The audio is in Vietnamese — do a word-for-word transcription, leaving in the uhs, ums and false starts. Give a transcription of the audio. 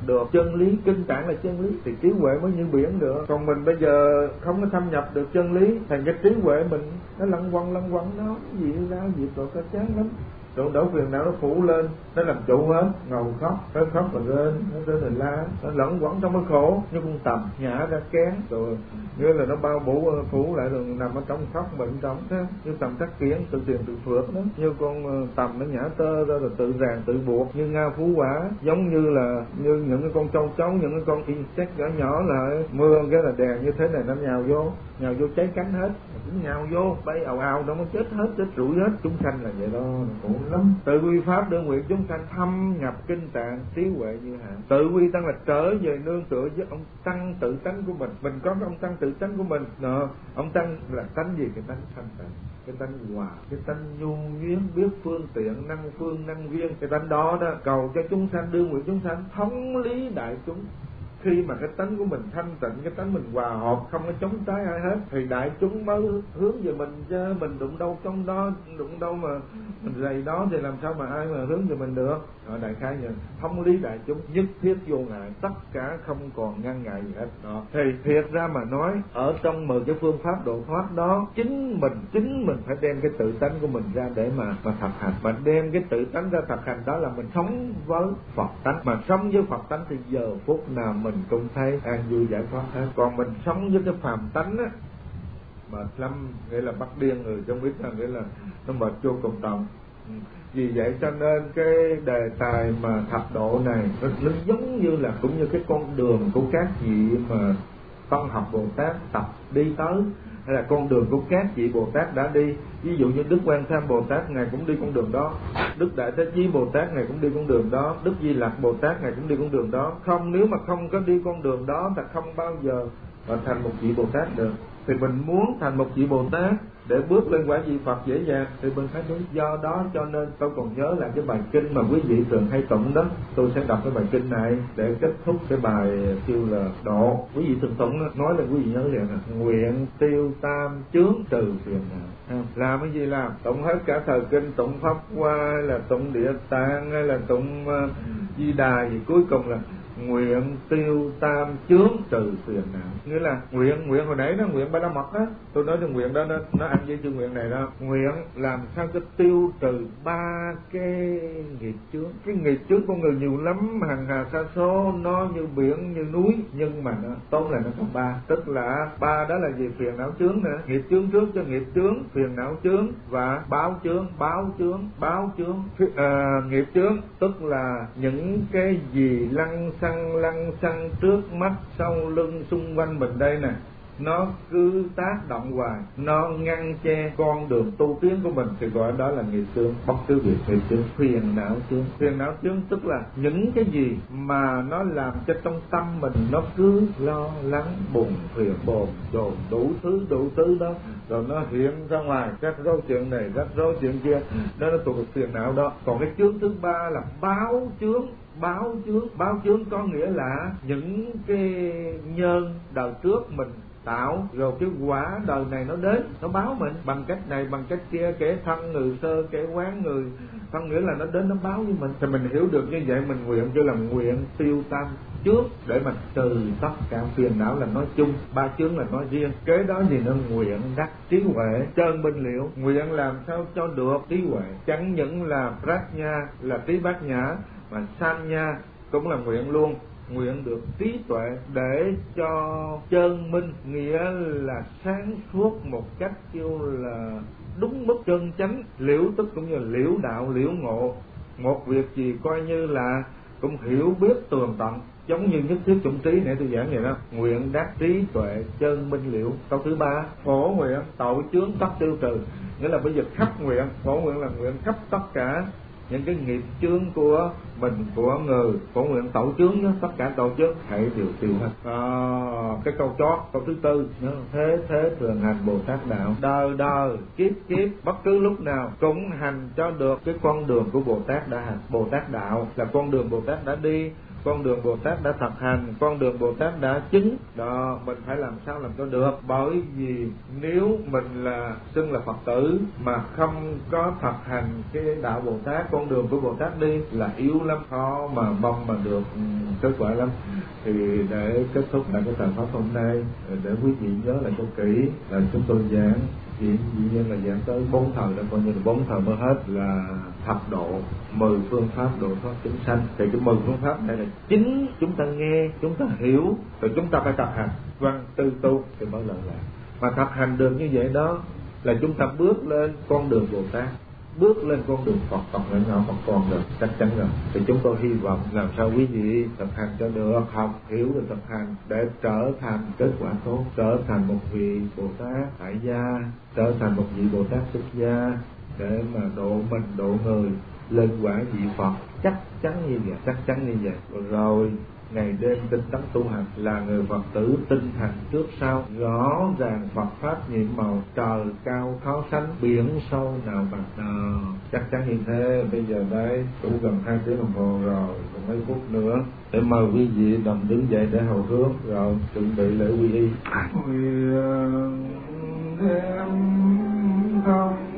được chân lý, kinh tạng là chân lý thì trí huệ mới như biển được. Còn mình bây giờ không có thâm nhập được chân lý, thành cái trí huệ mình nó lăn quăng lăn quăng, nó gì ra gì rồi có chán lắm. Rồi đổ phiền não nó phủ lên, nó làm chủ hết, ngầu khóc, nó khóc và rên, nó rên rồi la, nó lẫn quẩn trong cái khổ, như con tầm nhả ra kén, rồi như là nó bao phủ phủ lại rồi nằm ở trong khóc bệnh trong đó, như tầm tắc kiến tự tiền tự phượt đó, như con tầm nó nhả tơ ra rồi tự ràng tự buộc, như Ngao Phú Quả, giống như là như những cái con trâu trấu, những cái con insect nhỏ nhỏ là mưa cái là đèn như thế này nó nhào vô, nhào vô cháy cánh hết, cũng nhào vô bay ào ào đâu nó chết hết, chết rủi hết. Chúng sanh là vậy đó, khổ lắm. Tự quy pháp đưa nguyện chúng sanh thâm nhập kinh tạng, trí huệ như hạn. Tự quy tăng là trở về nương tựa với ông tăng tự tánh của mình. Mình có cái ông tăng tự tánh của mình đó. Ông tăng là tánh gì? Cái tánh thanh tịnh, cái tánh hòa, cái tánh nhu nhuyễn, biết phương tiện, năng phương năng viên. Cái tánh đó đó cầu cho chúng sanh, đưa nguyện chúng sanh thống lý đại chúng. Khi mà cái tánh của mình thanh tịnh, cái tánh mình hòa hợp, không có chống trái ai hết, thì đại chúng mới hướng về mình, chứ mình đụng đâu trong đó, đụng đâu mà mình dày đó thì làm sao mà ai mà hướng về mình được. Đó, đại khái như thống lý đại chúng, nhất thiết vô ngại, tất cả không còn ngăn ngại gì hết. Đó. Thì thiệt ra mà nói, ở trong mười cái phương pháp độ thoát đó, chính mình, chính mình phải đem cái tự tánh của mình ra để mà mà thực hành. Mà đem cái tự tánh ra thực hành đó là mình sống với Phật tánh. Mà sống với Phật tánh thì giờ phút nào mình cũng thấy an vui giải thoát hết. Còn mình sống với cái phàm tánh á, mệt lắm, nghĩa là bắt điên người trong biết là nghĩa là nó mệt vô cùng tận. Vì vậy cho nên cái đề tài mà thập độ này nó, nó giống như là cũng như cái con đường của các vị mà tân học Bồ Tát tập đi tới, hay là con đường của các vị Bồ Tát đã đi. Ví dụ như Đức Quan Tham Bồ Tát ngài cũng đi con đường đó, Đức Đại Thế Chí Bồ Tát ngài cũng đi con đường đó, Đức Di Lặc Bồ Tát ngài cũng đi con đường đó. Không, nếu mà không có đi con đường đó thì không bao giờ mà thành một vị Bồ Tát được. Thì mình muốn thành một vị Bồ Tát để bước lên quả vị Phật dễ dàng thì mình phải đúng. Do đó cho nên tôi còn nhớ là cái bài kinh mà quý vị thường hay tụng đó, tôi sẽ đọc cái bài kinh này để kết thúc cái bài kêu là độ. Quý vị thường tụng đó, nói là quý vị nhớ liền là nguyện tiêu tam chướng trừ phiền não. Làm cái gì làm? Tụng hết cả thời kinh, tụng pháp hoa hay là tụng địa tạng hay là tụng uh, di đà gì, cuối cùng là nguyện tiêu tam chướng trừ phiền não. Nghĩa là nguyện, nguyện hồi nãy đó, nguyện ba la mật đó, tôi nói cái nguyện đó, đó nó ăn với chữ nguyện này đó. Nguyện làm sao cho tiêu trừ ba cái nghiệp chướng. Cái nghiệp chướng con người nhiều lắm, hàng hà sa số, nó như biển như núi, nhưng mà nó tốt là nó có ba. Tức là ba đó là gì? Phiền não chướng nè, nghiệp chướng trước cho nghiệp chướng, phiền não chướng và báo chướng. Báo chướng, báo chướng à, nghiệp chướng tức là những cái gì lăng xăng lăng xăng trước mắt sau lưng xung quanh mình đây nè, nó cứ tác động hoài, nó ngăn che con đường tu tiến của mình thì gọi đó là nghiệp chướng. Bất cứ việc nghiệp chướng. Phiền não chướng, phiền não chướng tức là những cái gì mà nó làm cho trong tâm mình nó cứ lo lắng buồn phiền bồn chồn đủ thứ đủ thứ đó, rồi nó hiện ra ngoài rắc rối chuyện này rắc rối chuyện kia, đó nó thuộc phiền não đó. Còn cái chướng thứ ba là báo chướng. Báo chướng, báo chướng có nghĩa là những cái nhân đời trước mình tạo, rồi cái quả đời này nó đến, nó báo mình bằng cách này bằng cách kia, kẻ thân người sơ, kẻ quán người thân, nghĩa là nó đến nó báo với mình. Thì mình hiểu được như vậy, mình nguyện cho làm nguyện tiêu tam chướng để mà trừ tất cả phiền não là nói chung, ba chướng là nói riêng. Kế đó gì nữa? Nguyện đắc trí huệ chân minh liễu. Nguyện làm sao cho được trí huệ, chẳng những là prajna là trí bát nhã, mà sanya cũng là nguyện luôn. Nguyện được trí tuệ để cho chân minh, nghĩa là sáng suốt một cách kêu là đúng mức chân chánh. Liễu tức cũng như là liễu đạo, liễu ngộ. Một việc gì coi như là cũng hiểu biết tường tận, giống như nhất thiết chủng trí nãy tôi giảng vậy đó. Nguyện đắc trí tuệ chân minh liễu. Câu thứ ba, phổ nguyện tội chướng tất tiêu trừ. Nghĩa là bây giờ khắp nguyện, phổ nguyện là nguyện khắp tất cả những cái nghiệp chướng của mình, của người. Phổ nguyện tội chướng đó, tất cả tội chướng hãy đều tiêu hết. À, cái câu chót, câu thứ tư, thế thế thường hành Bồ Tát đạo, đời đời kiếp kiếp bất cứ lúc nào cũng hành cho được cái con đường của Bồ Tát đã hành. Bồ Tát đạo là con đường Bồ Tát đã đi. con đường Bồ Tát đã thực hành, con đường Bồ Tát đã chứng. Đó, mình phải làm sao làm cho được. Bởi vì nếu mình là xưng là Phật tử mà không có thực hành cái đạo Bồ Tát, con đường của Bồ Tát đi là yếu lắm, khó mà mong mà được kết quả lắm. Thì để kết thúc lại cái thời pháp hôm nay, để quý vị nhớ lại cho kỹ là chúng tôi giảng hiện dĩ nhiên là giảng tới bốn thời, đã coi như là bốn thời mới hết, là thập độ, mười phương pháp độ thoát chúng sanh. Thì cái mười phương pháp này là chính chúng ta nghe, chúng ta hiểu, rồi chúng ta phải thực hành, văn tư tu thì mới lợi lạc. Mà thực hành được như vậy đó là chúng ta bước lên con đường Bồ Tát, bước lên con đường Phật, Phật là nhỏ Phật còn được, chắc chắn rồi. Thì chúng tôi hy vọng làm sao quý vị thực hành cho được, học hiểu được thực hành để trở thành kết quả tốt, trở thành một vị Bồ Tát tại gia, trở thành một vị Bồ Tát xuất gia, để mà độ mình độ người lên quả vị Phật. Chắc chắn như vậy, chắc chắn như vậy. Rồi ngày đêm tinh tấn tu hành, là người Phật tử tinh thành trước sau, rõ ràng Phật pháp nhiệm màu, trời cao khó sánh, biển sâu nào bằng nờ. Chắc chắn như thế. Bây giờ đây cũng gần hai tiếng đồng hồ rồi, còn mấy phút nữa để mời quý vị đồng đứng dậy để hầu hướng, rồi chuẩn bị lễ quy y. Nguyện đem không